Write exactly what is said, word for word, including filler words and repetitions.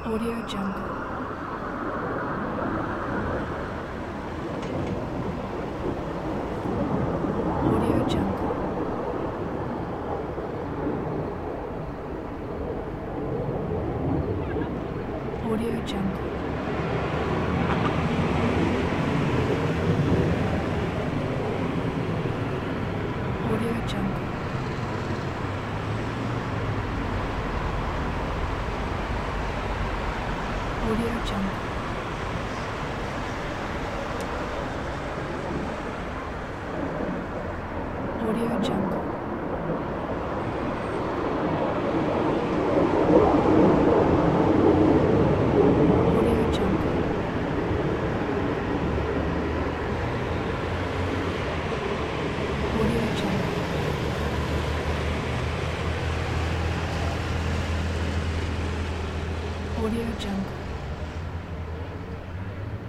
Audio Jungle. Audio Jungle. Audio Jungle. Audio Jungle. Audio Jungle. Audio Jungle. Audio Jungle. Audio Jungle. Audio Jungle.